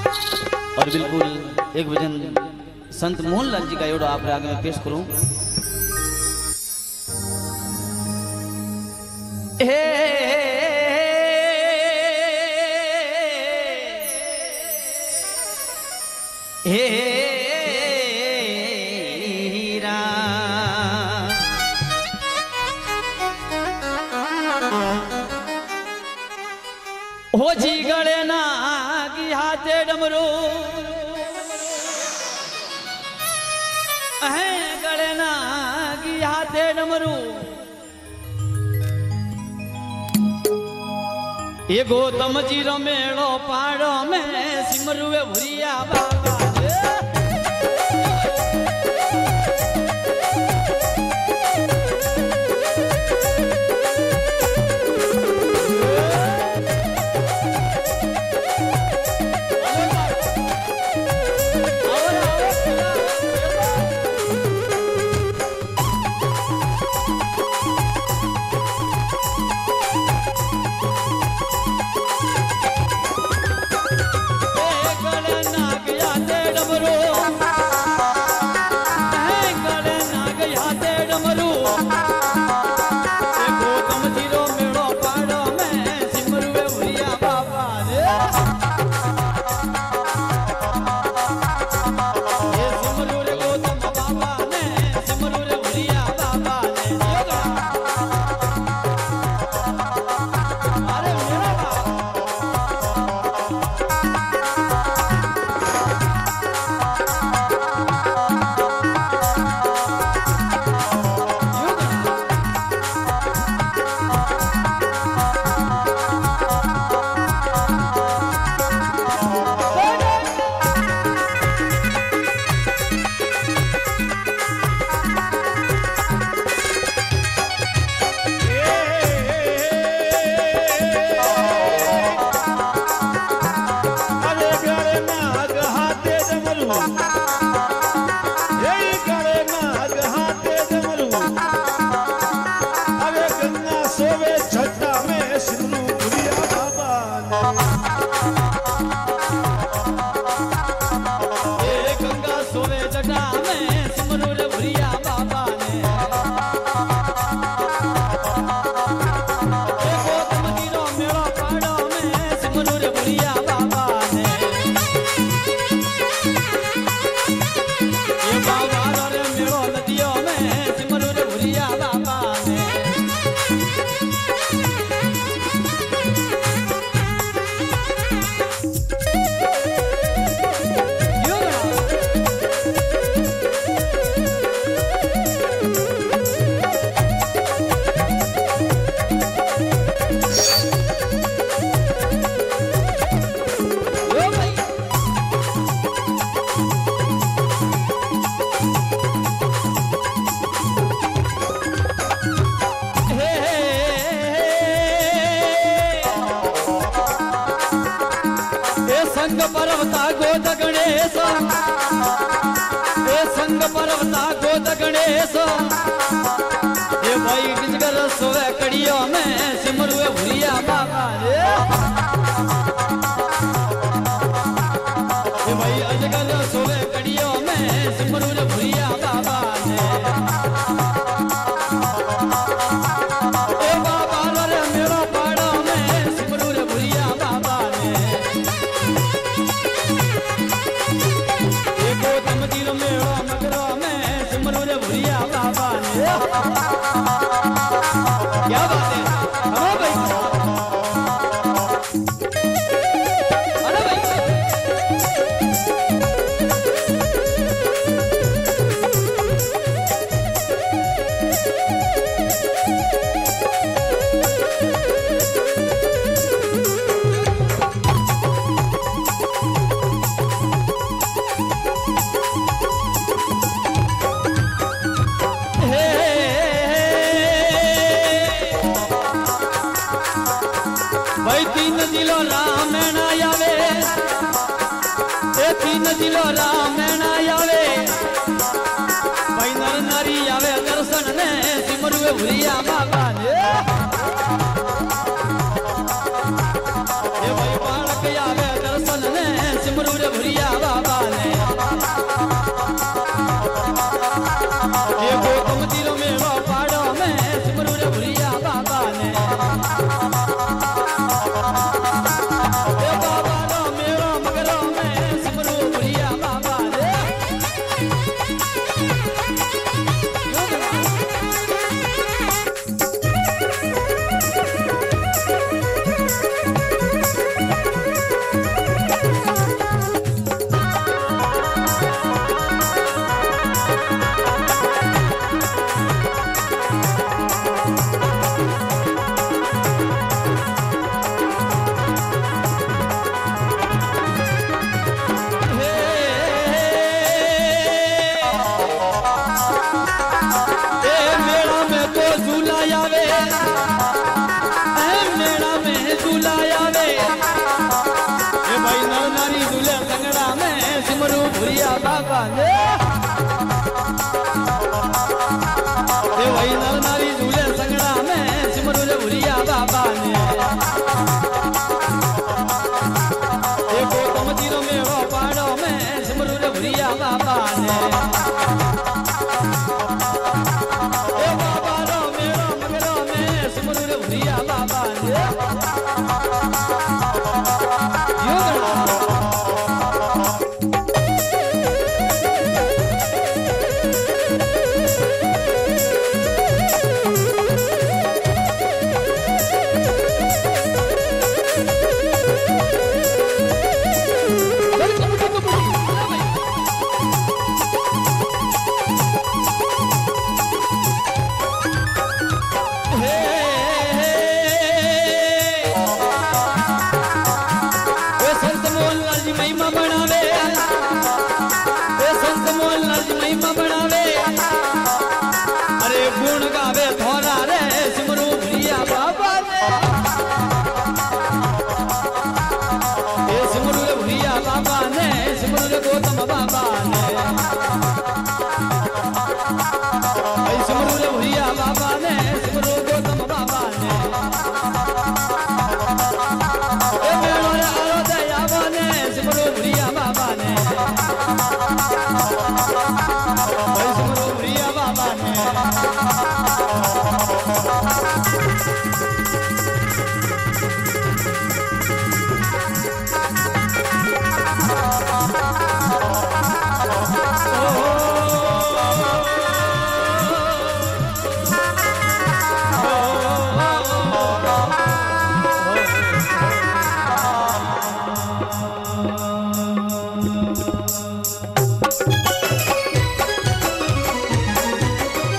और बिल्कुल एक भजन संत मोहनलाल जी का एवढो आप आगे में पेश करूं। हो जी गले ना की हाथे डमरू गले ना की हाथे डमरू ये गौतम जी रो मेड़ो पाड़ो में सिमरुए भुरिया बाबा संग पर्वता गोद गणेश संग पर्वता गोद गणेश ये भाई गिजगर सोवे कड़ियों में सिमरुए भुरिया बाबा ये भाई अजगर सोवे कड़ियों में सिमरुए भुरिया बाबा ए बाबा रे मेरा पाड़ो में सिमरुए भुरिया बाबा मेरा मगरा में सिमरुए भुरिया बाबा ने क्या बात है। हाँ भाई अरे भाई भाई तीन जिलो रामेण आवे तीन जिलो रामेण आवे भाई नर नारी आवे दर्शन ने सिमरुए भुरिया बाबा ने भाई बालक आवे दर्शन ने सिमरुए बाबा ने ये वही नर नारी झूले संगड़ा में सिमरू रे भुरिया बाबा ने ये गौतम जी रो मेरो पाड़ो में सिमरू रे भुरिया बाबा ने ये बाबा रो मेरो मगरो में सिमरू रे भुरिया बाबा ने महिमा बनावे संत मोहनलाल जी महिमा बनावे अरे गुण गावे थोड़ा रे सिमरू भुरिया बाबा ने ये सिमरू रे भुरिया बाबा ने सिमरू रे गौतम बाबा ने सिमरू रे भुरिया बाबा ने सिमरू गौतम बाबा ने सिमरू भुरिया बाबा